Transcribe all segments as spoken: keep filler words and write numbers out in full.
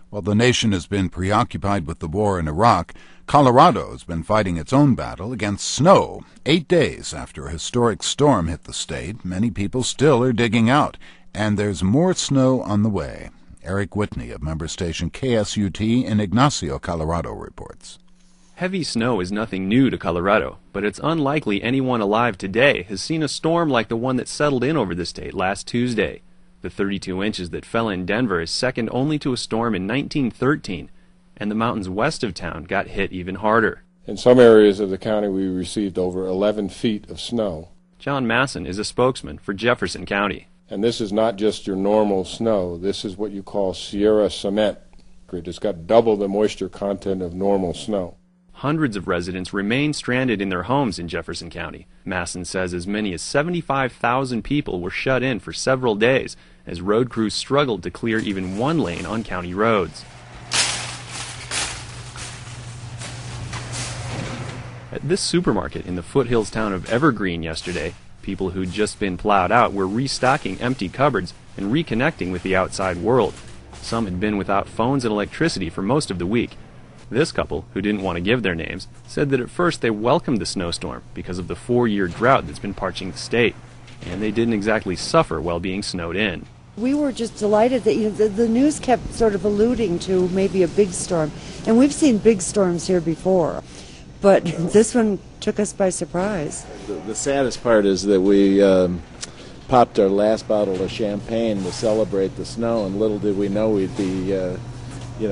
While the nation has been preoccupied with the war in Iraq, Colorado has been fighting its own battle against snow. Eight days after a historic storm hit the state, many people still are digging out, and there's more snow on the way. Eric Whitney of member station K S U T in Ignacio, Colorado, reports. Heavy snow is nothing new to Colorado, but it's unlikely anyone alive today has seen a storm like the one that settled in over the state last Tuesday. The thirty-two inches that fell in Denver is second only to a storm in nineteen thirteen, and the mountains west of town got hit even harder. In some areas of the county, we received over eleven feet of snow. John Masson is a spokesman for Jefferson County. And this is not just your normal snow. This is what you call Sierra cement. It's got double the moisture content of normal snow. Hundreds of residents remain stranded in their homes in Jefferson County. Masson says as many as seventy-five thousand people were shut in for several days as road crews struggled to clear even one lane on county roads. At this supermarket in the foothills town of Evergreen yesterday, people who'd just been plowed out were restocking empty cupboards and reconnecting with the outside world. Some had been without phones and electricity for most of the week. This couple, who didn't want to give their names, said that at first they welcomed the snowstorm because of the four-year drought that's been parching the state, and they didn't exactly suffer while being snowed in. We were just delighted that you know, the, the news kept sort of alluding to maybe a big storm, and we've seen big storms here before, but this one took us by surprise. The, the saddest part is that we um, popped our last bottle of champagne to celebrate the snow, and little did we know we'd be, uh, you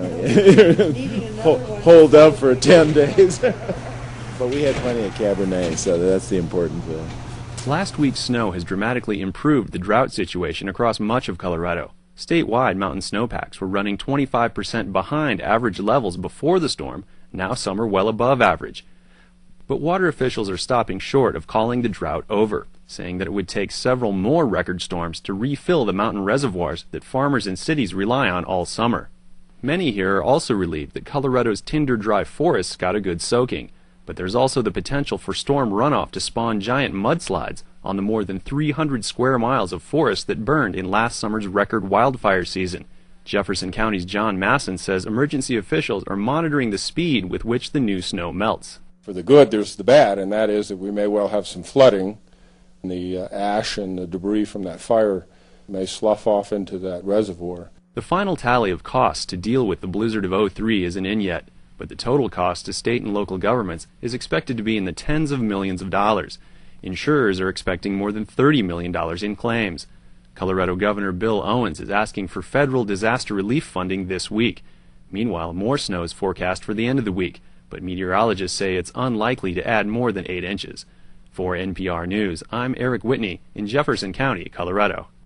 know, hold up for ten days. But we had plenty of Cabernet, so that's the important thing. Last week's snow has dramatically improved the drought situation across much of Colorado. Statewide, mountain snowpacks were running twenty-five percent behind average levels before the storm. Now some are well above average. But water officials are stopping short of calling the drought over, saying that it would take several more record storms to refill the mountain reservoirs that farmers in cities rely on all summer. Many here are also relieved that Colorado's tinder-dry forests got a good soaking. But there's also the potential for storm runoff to spawn giant mudslides on the more than three hundred square miles of forest that burned in last summer's record wildfire season. Jefferson County's John Masson says emergency officials are monitoring the speed with which the new snow melts. For the good, there's the bad, and that is that we may well have some flooding. And the uh, ash and the debris from that fire may slough off into that reservoir. The final tally of costs to deal with the blizzard of oh three isn't in yet, but the total cost to state and local governments is expected to be in the tens of millions of dollars. Insurers are expecting more than thirty million dollars in claims. Colorado Governor Bill Owens is asking for federal disaster relief funding this week. Meanwhile, more snow is forecast for the end of the week, but meteorologists say it's unlikely to add more than eight inches. For N P R News, I'm Eric Whitney in Jefferson County, Colorado.